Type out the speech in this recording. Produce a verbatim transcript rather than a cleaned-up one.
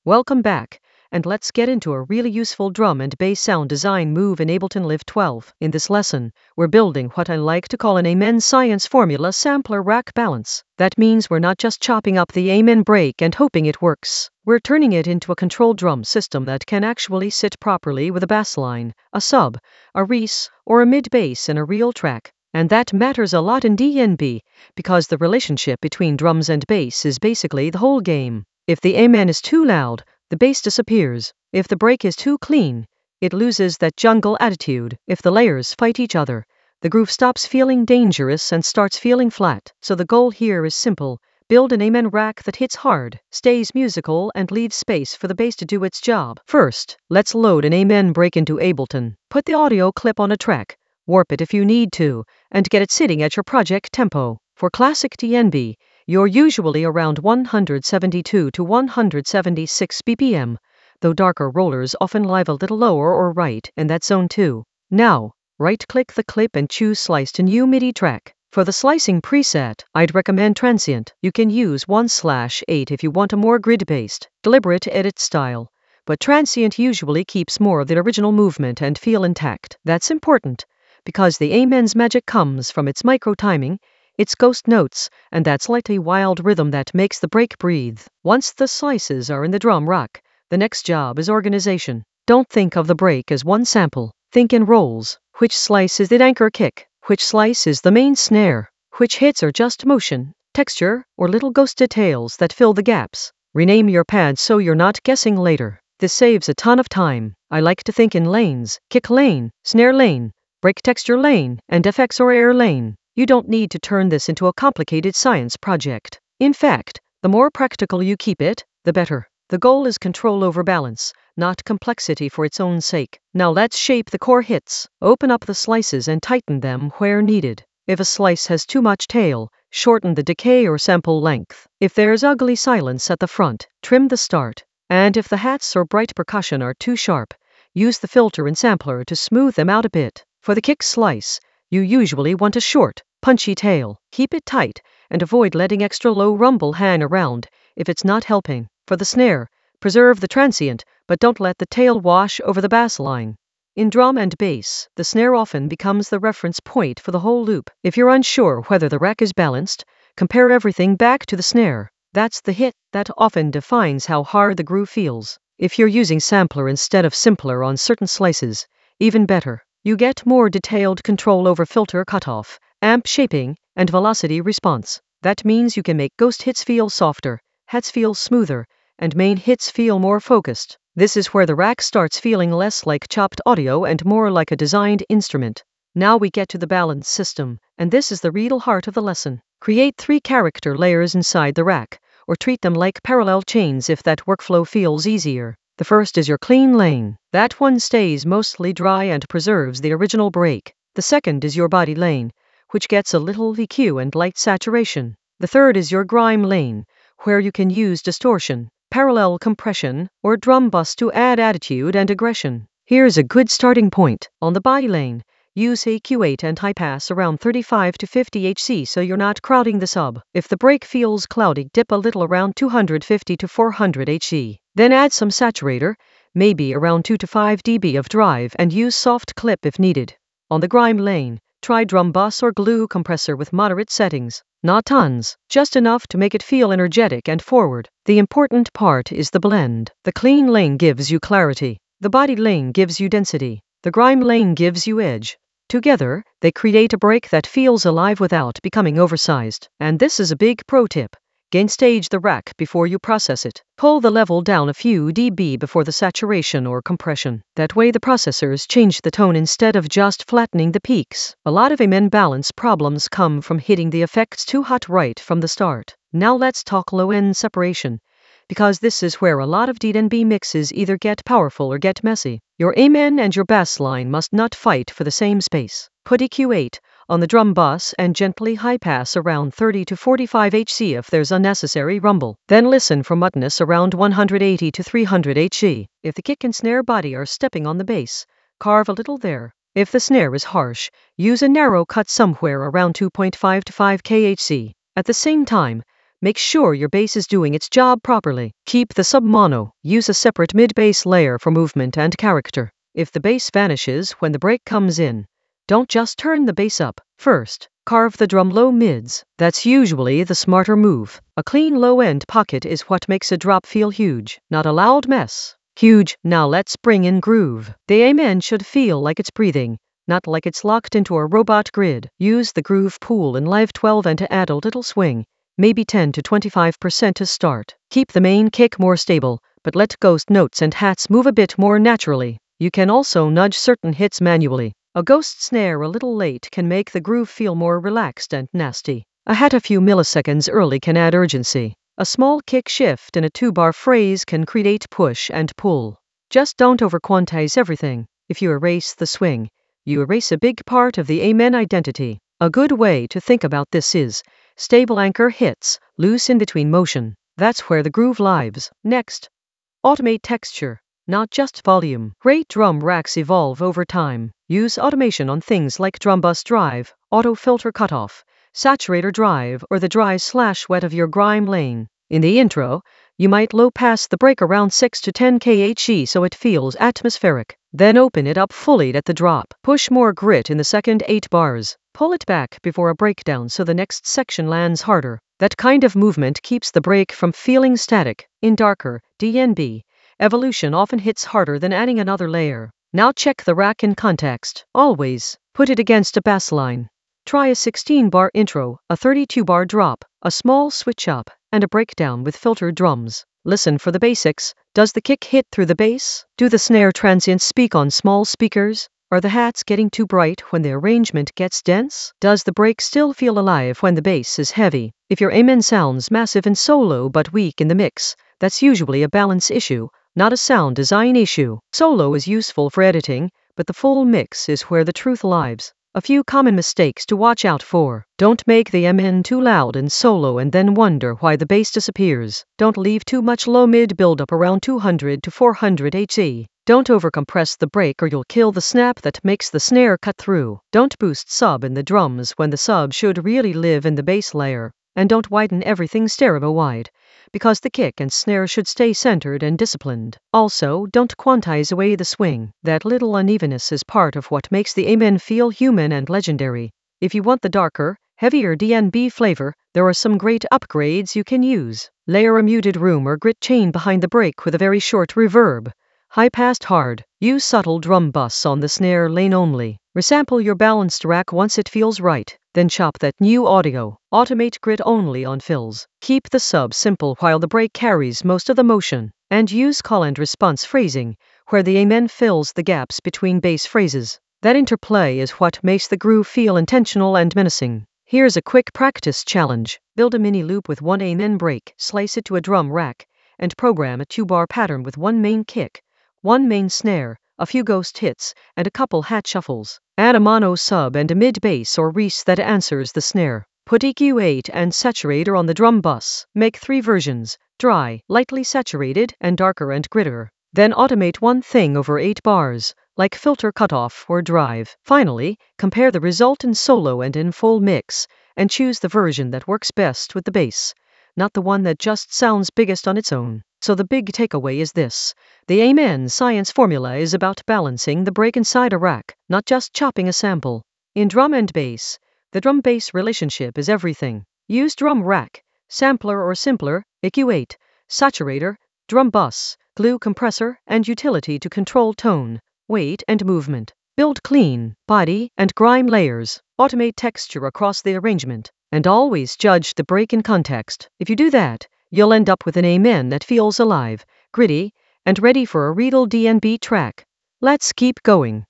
Welcome back, and let's get into a really useful drum and bass sound design move in Ableton Live twelve. In this lesson, we're building what I like to call an Amen Science Formula sampler rack balance. That means we're not just chopping up the Amen break and hoping it works. We're turning it into a control drum system that can actually sit properly with a bass line, a sub, a res, or a mid bass in a real track. And that matters a lot in D N B, because the relationship between drums and bass is basically the whole game. If the Amen is too loud, the bass disappears. If the break is too clean, it loses that jungle attitude. If the layers fight each other, the groove stops feeling dangerous and starts feeling flat. So the goal here is simple. Build an Amen rack that hits hard, stays musical, and leaves space for the bass to do its job. First, let's load an Amen break into Ableton. Put the audio clip on a track, warp it if you need to, and get it sitting at your project tempo. For classic D N B, you're usually around one seventy-two to one seventy-six B P M, though darker rollers often lie a little lower or right in that zone too. Now, right-click the clip and choose Slice to New MIDI track. For the slicing preset, I'd recommend Transient. You can use one slash eight if you want a more grid-based, deliberate edit style, but Transient usually keeps more of the original movement and feel intact. That's important, because the Amen's magic comes from its micro-timing, its ghost notes, and that slightly wild rhythm that makes the break breathe. Once the slices are in the drum rack, the next job is organization. Don't think of the break as one sample. Think in roles. Which slice is the anchor kick? Which slice is the main snare? Which hits are just motion, texture, or little ghost details that fill the gaps? Rename your pads so you're not guessing later. This saves a ton of time. I like to think in lanes: kick lane, snare lane, break texture lane, and effects or air lane. You don't need to turn this into a complicated science project. In fact, the more practical you keep it, the better. The goal is control over balance, not complexity for its own sake. Now let's shape the core hits. Open up the slices and tighten them where needed. If a slice has too much tail, shorten the decay or sample length. If there's ugly silence at the front, trim the start. And if the hats or bright percussion are too sharp, use the filter and sampler to smooth them out a bit. For the kick slice, you usually want a short, punchy tail. Keep it tight and avoid letting extra low rumble hang around if it's not helping. For the snare, preserve the transient, but don't let the tail wash over the bass line. In drum and bass, the snare often becomes the reference point for the whole loop. If you're unsure whether the rack is balanced, compare everything back to the snare. That's the hit that often defines how hard the groove feels. If you're using sampler instead of simpler on certain slices, even better. You get more detailed control over filter cutoff, amp shaping, and velocity response. That means you can make ghost hits feel softer, hats feel smoother, and main hits feel more focused. This is where the rack starts feeling less like chopped audio and more like a designed instrument. Now we get to the balance system, and this is the real heart of the lesson. Create three character layers inside the rack, or treat them like parallel chains if that workflow feels easier. The first is your clean lane. That one stays mostly dry and preserves the original break. The second is your body lane, which gets a little V Q and light saturation. The third is your grime lane, where you can use distortion, parallel compression, or drum bus to add attitude and aggression. Here's a good starting point. On the body lane, use a Q eight and high pass around thirty-five to fifty hertz so you're not crowding the sub. If the break feels cloudy, dip a little around two fifty to four hundred hertz. Then add some saturator, maybe around two to five decibels of drive, and use soft clip if needed. On the grime lane, try drum bus or glue compressor with moderate settings. Not tons, just enough to make it feel energetic and forward. The important part is the blend. The clean lane gives you clarity. The body lane gives you density. The grime lane gives you edge. Together, they create a break that feels alive without becoming oversized. And this is a big pro tip. Gain stage the rack before you process it. Pull the level down a few decibels before the saturation or compression. That way the processors change the tone instead of just flattening the peaks. A lot of Amen balance problems come from hitting the effects too hot right from the start. Now let's talk low-end separation, because this is where a lot of D N B mixes either get powerful or get messy. Your Amen and your bass line must not fight for the same space. Put E Q eight on the drum bus and gently high pass around thirty to forty-five hertz if there's unnecessary rumble. Then listen for muddiness around one eighty to three hundred hertz. If the kick and snare body are stepping on the bass, carve a little there. If the snare is harsh, use a narrow cut somewhere around two point five to five kilohertz. At the same time, Make sure your bass is doing its job properly. Keep the sub mono. Use a separate mid-bass layer for movement and character. If the bass vanishes when the break comes in, don't just turn the bass up. First, carve the drum low mids. That's usually the smarter move. A clean low-end pocket is what makes a drop feel huge, not a loud mess. Huge. Now let's bring in groove. The amen should feel like it's breathing, not like it's locked into a robot grid. Use the groove pool in Live twelve and to add a little swing, maybe ten to twenty-five percent to start. Keep the main kick more stable, but let ghost notes and hats move a bit more naturally. You can also nudge certain hits manually. A ghost snare a little late can make the groove feel more relaxed and nasty. A hat a few milliseconds early can add urgency. A small kick shift in a two-bar phrase can create push and pull. Just don't over-quantize everything. If you erase the swing, you erase a big part of the amen identity. A good way to think about this is stable anchor hits, loose in between motion. That's where the groove lives. Next, automate texture, not just volume. Great drum racks evolve over time. Use automation on things like drum bus drive, auto filter cutoff, saturator drive, or the dry slash wet of your grime lane. In the intro, you might low pass the break around six to ten kilohertz so it feels atmospheric. Then open it up fully at the drop. Push more grit in the second eight bars. Pull it back before a breakdown so the next section lands harder. That kind of movement keeps the break from feeling static. In darker D N B, evolution often hits harder than adding another layer. Now check the rack in context. Always put it against a bass line. Try a sixteen bar intro, a thirty-two bar drop, a small switch up, and a breakdown with filtered drums. Listen for the basics. Does the kick hit through the bass? Do the snare transients speak on small speakers? Are the hats getting too bright when the arrangement gets dense? Does the break still feel alive when the bass is heavy? If your amen sounds massive in solo but weak in the mix, that's usually a balance issue, not a sound design issue. Solo is useful for editing, but the full mix is where the truth lives. A few common mistakes to watch out for. Don't make the amen too loud in solo and then wonder why the bass disappears. Don't leave too much low-mid buildup around two hundred to four hundred hertz. Don't overcompress the break or you'll kill the snap that makes the snare cut through. Don't boost sub in the drums when the sub should really live in the bass layer. And don't widen everything stereo wide, because the kick and snare should stay centered and disciplined. Also, don't quantize away the swing. That little unevenness is part of what makes the amen feel human and legendary. If you want the darker, heavier D N B flavor, there are some great upgrades you can use. Layer a muted room or grit chain behind the break with a very short reverb. High passed hard. Use subtle drum bus on the snare lane only. Resample your balanced rack once it feels right. Then chop that new audio. Automate grit only on fills. Keep the sub simple while the break carries most of the motion. And use call and response phrasing, where the amen fills the gaps between bass phrases. That interplay is what makes the groove feel intentional and menacing. Here's a quick practice challenge. Build a mini loop with one amen break, slice it to a drum rack, and program a two-bar pattern with one main kick, one main snare, a few ghost hits, and a couple hat shuffles. Add a mono sub and a mid-bass or reese that answers the snare. Put E Q eight and saturator on the drum bus. Make three versions, dry, lightly saturated, and darker and gritter. Then automate one thing over eight bars, like filter cutoff or drive. Finally, compare the result in solo and in full mix, and choose the version that works best with the bass, not the one that just sounds biggest on its own. So the big takeaway is this. The amen science formula is about balancing the break inside a rack, not just chopping a sample. In drum and bass, the drum-bass relationship is everything. Use drum rack, sampler or simpler, E Q eight, saturator, drum bus, glue compressor, and utility to control tone, weight, and movement. Build clean, body, and grime layers. Automate texture across the arrangement. And always judge the break in context. If you do that, you'll end up with an amen that feels alive, gritty, and ready for a real D N B track. Let's keep going.